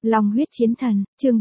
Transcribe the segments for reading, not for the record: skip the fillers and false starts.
Long huyết chiến thần, chương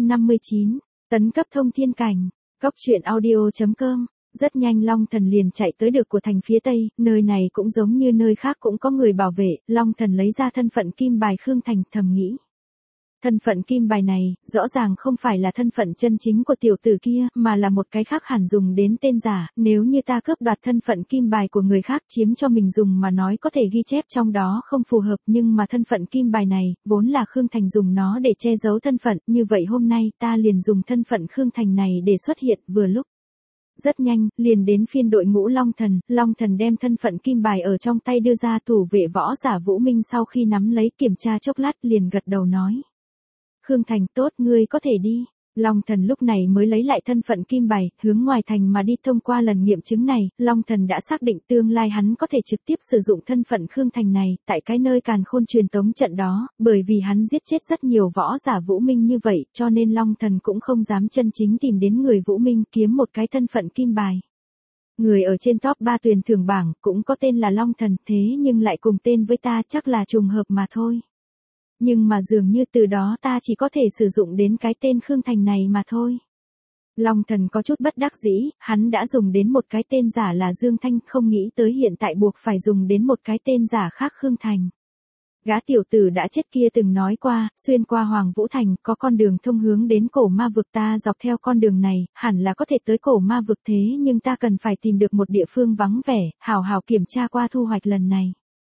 459, tấn cấp thông thiên cảnh, Cốc truyện audio.com. Rất nhanh Long Thần liền chạy tới được của thành phía Tây, nơi này cũng giống như nơi khác cũng có người bảo vệ, Long Thần lấy ra thân phận kim bài Khương Thành thầm nghĩ. Thân phận kim bài này, rõ ràng không phải là thân phận chân chính của tiểu tử kia, mà là một cái khác hẳn dùng đến tên giả, nếu như ta cướp đoạt thân phận kim bài của người khác chiếm cho mình dùng mà nói có thể ghi chép trong đó không phù hợp, nhưng mà thân phận kim bài này, vốn là Khương Thành dùng nó để che giấu thân phận, như vậy hôm nay ta liền dùng thân phận Khương Thành này để xuất hiện vừa lúc. Rất nhanh, liền đến phiên đội ngũ Long Thần đem thân phận kim bài ở trong tay đưa ra, thủ vệ võ giả Vũ Minh sau khi nắm lấy kiểm tra chốc lát liền gật đầu nói. Khương Thành tốt, ngươi có thể đi. Long Thần lúc này mới lấy lại thân phận kim bài, hướng ngoài thành mà đi. Thông qua lần nghiệm chứng này, Long Thần đã xác định tương lai hắn có thể trực tiếp sử dụng thân phận Khương Thành này, tại cái nơi Càn Khôn truyền tống trận đó, bởi vì hắn giết chết rất nhiều võ giả Vũ Minh như vậy, cho nên Long Thần cũng không dám chân chính tìm đến người Vũ Minh kiếm một cái thân phận kim bài. Người ở trên top 3 tuyển thưởng bảng, cũng có tên là Long Thần, thế nhưng lại cùng tên với ta chắc là trùng hợp mà thôi. Nhưng mà dường như từ đó ta chỉ có thể sử dụng đến cái tên Khương Thành này mà thôi. Long Thần có chút bất đắc dĩ, hắn đã dùng đến một cái tên giả là Dương Thanh, không nghĩ tới hiện tại buộc phải dùng đến một cái tên giả khác Khương Thành. Gã tiểu tử đã chết kia từng nói qua, xuyên qua Hoàng Vũ Thành, có con đường thông hướng đến cổ ma vực, ta dọc theo con đường này, hẳn là có thể tới cổ ma vực, thế nhưng ta cần phải tìm được một địa phương vắng vẻ, hào hào kiểm tra qua thu hoạch lần này.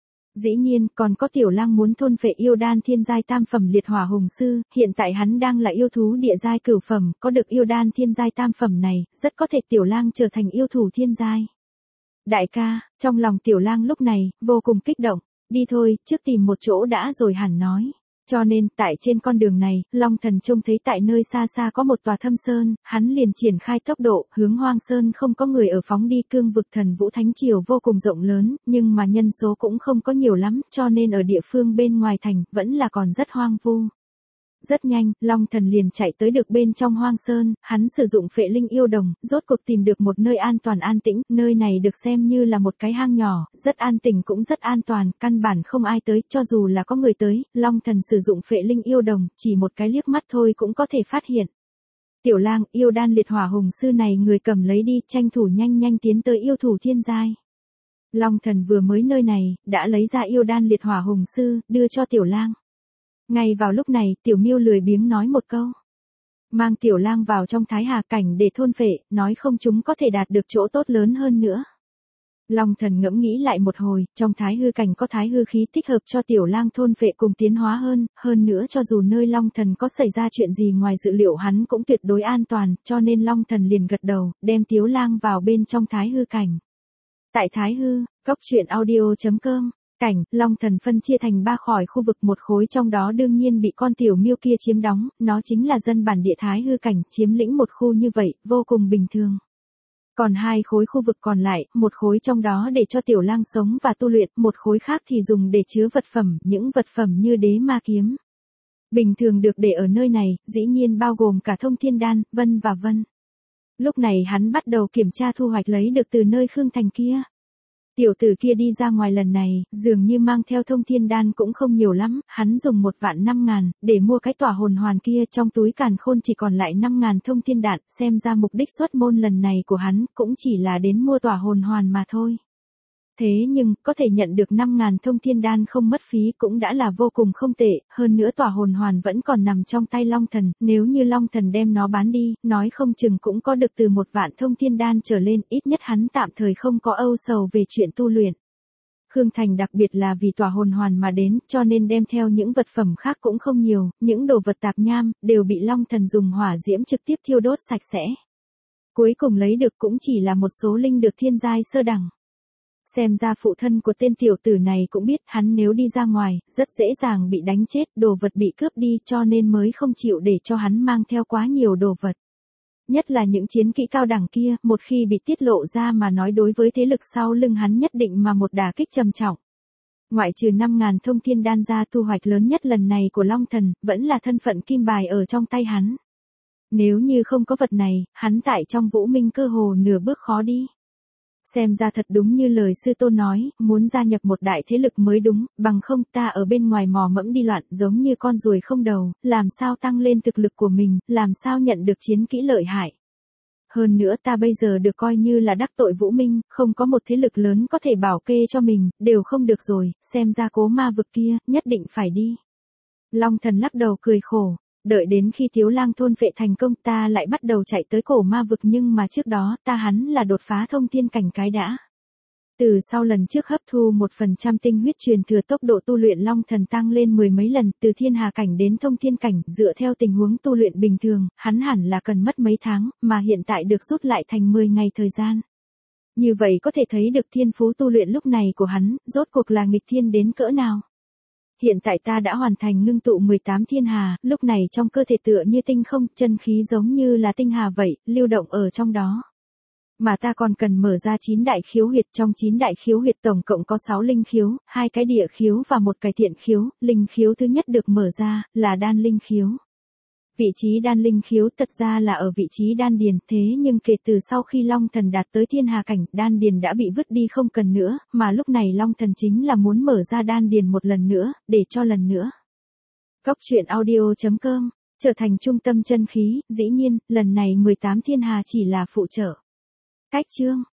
Dĩ nhiên, còn có Tiểu Lang muốn thôn phệ yêu đan thiên giai tam phẩm liệt hỏa hùng sư, hiện tại hắn đang là yêu thú địa giai cửu phẩm, có được yêu đan thiên giai tam phẩm này, rất có thể Tiểu Lang trở thành yêu thủ thiên giai. Đại ca, trong lòng Tiểu Lang lúc này, vô cùng kích động, đi thôi, trước tìm một chỗ đã rồi hẳn nói. Cho nên, tại trên con đường này, Long Thần trông thấy tại nơi xa xa có một tòa thâm sơn, hắn liền triển khai tốc độ, hướng hoang sơn không có người ở phóng đi. Cương vực Thần Vũ Thánh Triều vô cùng rộng lớn, nhưng mà nhân số cũng không có nhiều lắm, cho nên ở địa phương bên ngoài thành, vẫn là còn rất hoang vu. Rất nhanh, Long Thần liền chạy tới được bên trong hoang sơn, hắn sử dụng phệ linh yêu đồng, rốt cuộc tìm được một nơi an toàn an tĩnh, nơi này được xem như là một cái hang nhỏ, rất an tĩnh cũng rất an toàn, căn bản không ai tới, cho dù là có người tới, Long Thần sử dụng phệ linh yêu đồng, chỉ một cái liếc mắt thôi cũng có thể phát hiện. Tiểu Lang, yêu đan liệt hỏa hùng sư này người cầm lấy đi, tranh thủ nhanh nhanh tiến tới yêu thủ thiên giai. Long Thần vừa mới nơi này, đã lấy ra yêu đan liệt hỏa hùng sư, đưa cho Tiểu Lang. Ngay vào lúc này, Tiểu Miêu lười biếng nói một câu. Mang Tiểu Lang vào trong Thái Hà cảnh để thôn phệ, nói không chúng có thể đạt được chỗ tốt lớn hơn nữa. Long Thần ngẫm nghĩ lại một hồi, trong Thái Hư cảnh có Thái Hư khí thích hợp cho Tiểu Lang thôn phệ cùng tiến hóa hơn nữa cho dù nơi Long Thần có xảy ra chuyện gì ngoài dự liệu hắn cũng tuyệt đối an toàn, cho nên Long Thần liền gật đầu, đem Tiểu Lang vào bên trong Thái Hư cảnh. Tại Thái Hư, Cốc truyện audio.com. Cảnh, Long Thần phân chia thành 3 khỏi khu vực, một khối trong đó đương nhiên bị con Tiểu Miêu kia chiếm đóng, nó chính là dân bản địa Thái Hư cảnh, chiếm lĩnh một khu như vậy, vô cùng bình thường. Còn 2 khối khu vực còn lại, một khối trong đó để cho Tiểu Lang sống và tu luyện, một khối khác thì dùng để chứa vật phẩm, những vật phẩm như đế ma kiếm. Bình thường được để ở nơi này, dĩ nhiên bao gồm cả thông thiên đan, vân. Lúc này hắn bắt đầu kiểm tra thu hoạch lấy được từ nơi Khương Thành kia. Tiểu tử kia đi ra ngoài lần này, dường như mang theo thông thiên đan cũng không nhiều lắm, hắn dùng 1.500.000, để mua cái tỏa hồn hoàn kia, trong túi càn khôn chỉ còn lại 5.000 thông thiên đạn, xem ra mục đích xuất môn lần này của hắn, cũng chỉ là đến mua tỏa hồn hoàn mà thôi. Thế nhưng, có thể nhận được 5.000 thông thiên đan không mất phí cũng đã là vô cùng không tệ, hơn nữa tỏa hồn hoàn vẫn còn nằm trong tay Long Thần, nếu như Long Thần đem nó bán đi, nói không chừng cũng có được từ 1.000 thông thiên đan trở lên, ít nhất hắn tạm thời không có âu sầu về chuyện tu luyện. Khương Thành đặc biệt là vì tỏa hồn hoàn mà đến, cho nên đem theo những vật phẩm khác cũng không nhiều, những đồ vật tạp nham, đều bị Long Thần dùng hỏa diễm trực tiếp thiêu đốt sạch sẽ. Cuối cùng lấy được cũng chỉ là một số linh được thiên giai sơ đẳng. Xem ra phụ thân của tên tiểu tử này cũng biết hắn nếu đi ra ngoài, rất dễ dàng bị đánh chết, đồ vật bị cướp đi cho nên mới không chịu để cho hắn mang theo quá nhiều đồ vật. Nhất là những chiến kỹ cao đẳng kia, một khi bị tiết lộ ra mà nói đối với thế lực sau lưng hắn nhất định mà một đả kích trầm trọng. Ngoại trừ 5.000 thông thiên đan ra, thu hoạch lớn nhất lần này của Long Thần, vẫn là thân phận kim bài ở trong tay hắn. Nếu như không có vật này, hắn tại trong Vũ Minh cơ hồ nửa bước khó đi. Xem ra thật đúng như lời sư tôn nói, muốn gia nhập một đại thế lực mới đúng, bằng không ta ở bên ngoài mò mẫm đi loạn giống như con ruồi không đầu, làm sao tăng lên thực lực của mình, làm sao nhận được chiến kỹ lợi hại. Hơn nữa ta bây giờ được coi như là đắc tội Vũ Minh, không có một thế lực lớn có thể bảo kê cho mình, đều không được rồi, xem ra cố ma vực kia, nhất định phải đi. Long Thần lắc đầu cười khổ. Đợi đến khi Thiếu Lang thôn phệ thành công ta lại bắt đầu chạy tới cổ ma vực nhưng mà trước đó ta hắn là đột phá thông thiên cảnh cái đã. Từ sau lần trước hấp thu 1% tinh huyết truyền thừa tốc độ tu luyện Long Thần tăng lên 10 mấy lần từ thiên hà cảnh đến thông thiên cảnh dựa theo tình huống tu luyện bình thường, hắn hẳn là cần mất mấy tháng, mà hiện tại được rút lại thành 10 ngày thời gian. Như vậy có thể thấy được thiên phú tu luyện lúc này của hắn, rốt cuộc là nghịch thiên đến cỡ nào. Hiện tại ta đã hoàn thành ngưng tụ 18 thiên hà, lúc này trong cơ thể tựa như tinh không, chân khí giống như là tinh hà vậy, lưu động ở trong đó. Mà ta còn cần mở ra 9 đại khiếu huyệt, trong 9 đại khiếu huyệt tổng cộng có 6 linh khiếu, 2 cái địa khiếu và 1 cái thiện khiếu, linh khiếu thứ nhất được mở ra, là đan linh khiếu. Vị trí đan linh khiếu thật ra là ở vị trí đan điền, thế nhưng kể từ sau khi Long Thần đạt tới thiên hà cảnh, đan điền đã bị vứt đi không cần nữa, mà lúc này Long Thần chính là muốn mở ra đan điền một lần nữa, để cho lần nữa. Cốc truyện audio.com, trở thành trung tâm chân khí, dĩ nhiên, lần này 18 thiên hà chỉ là phụ trợ. Cách chương